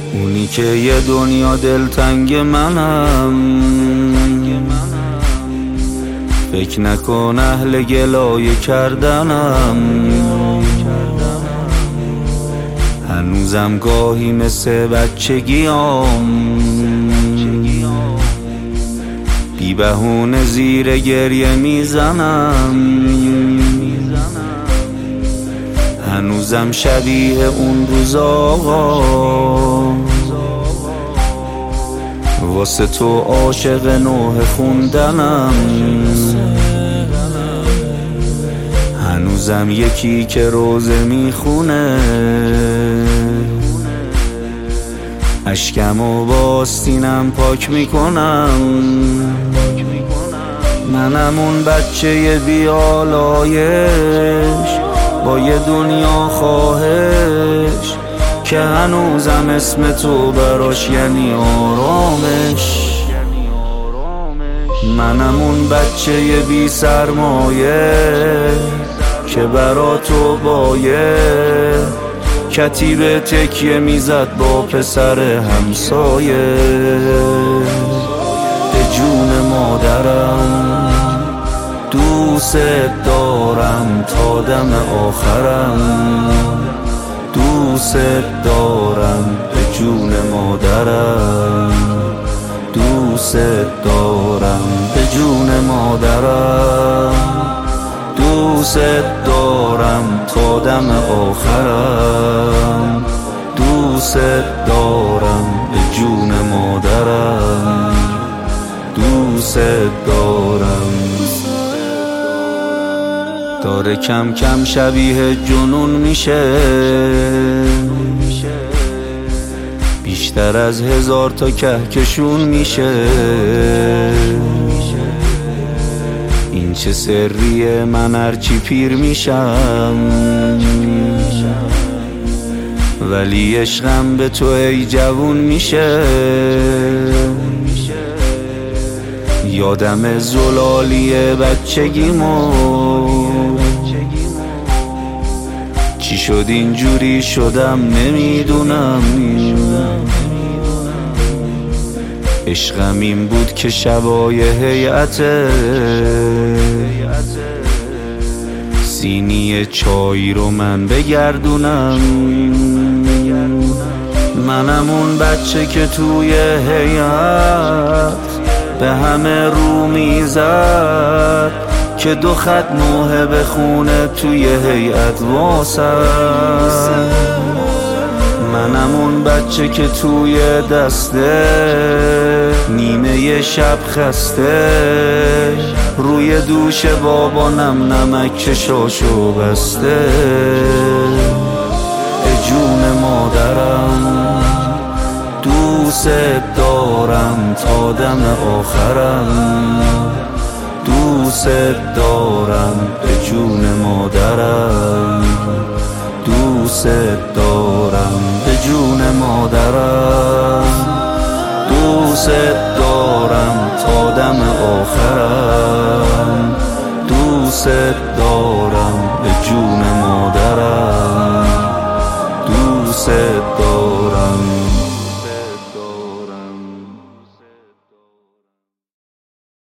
اونی که یه دنیا دلتنگ منم، فکر نکن اهل گلایه کردنم. هنوزم گاهی مثل بچگیام بی بهونه زیر گریه میزنم. هنوزم شبیه اون روز آقا واسه تو عاشق نوح خوندنم. هنوزم یکی که روزه میخونه اشکم و باستینم پاک میکنم. منم اون بچه بیالایش با یه دنیا خواهش که هنوزم اسم تو براش یعنی آرامش. منم اون بچه بی سرمایه که برا تو بایه کتیبه تکیه میزد با پسر همسایه. به جون مادرم دوست دارم تا دم آخرم، دوست دارم به جون مادرم، دوست دارم به جون مادرم، دوست دارم تا دم آخرم، دوست دارم به جون مادرم، دوست دارم. داره کم کم شبیه جنون میشه، بیشتر از 1000 تا کهکشون میشه. این چه سریه من هرچی پیر میشم، ولی عشقم به تو ای جوون میشه. یادم زلالی بچگیمو چی شد اینجوری شدم نمیدونم. عشقم این بود که شبای هیئت سینی چای رو من بگردونم. منم اون بچه که توی هیئت به همه رو میزد که 2 خط نوحه بخونه توی هیئت واسه. منم اون بچه که توی دسته نیمه شب خسته روی دوش بابا نمک چشاشو بسته. ای جون مادرم دوست دارم تا دم آخرم، دوست دارم به جون مادرم، دوست دارم به جون مادرم، دوست دارم تا دم آخرم، دوست دارم به جون مادرم، دوست دارم.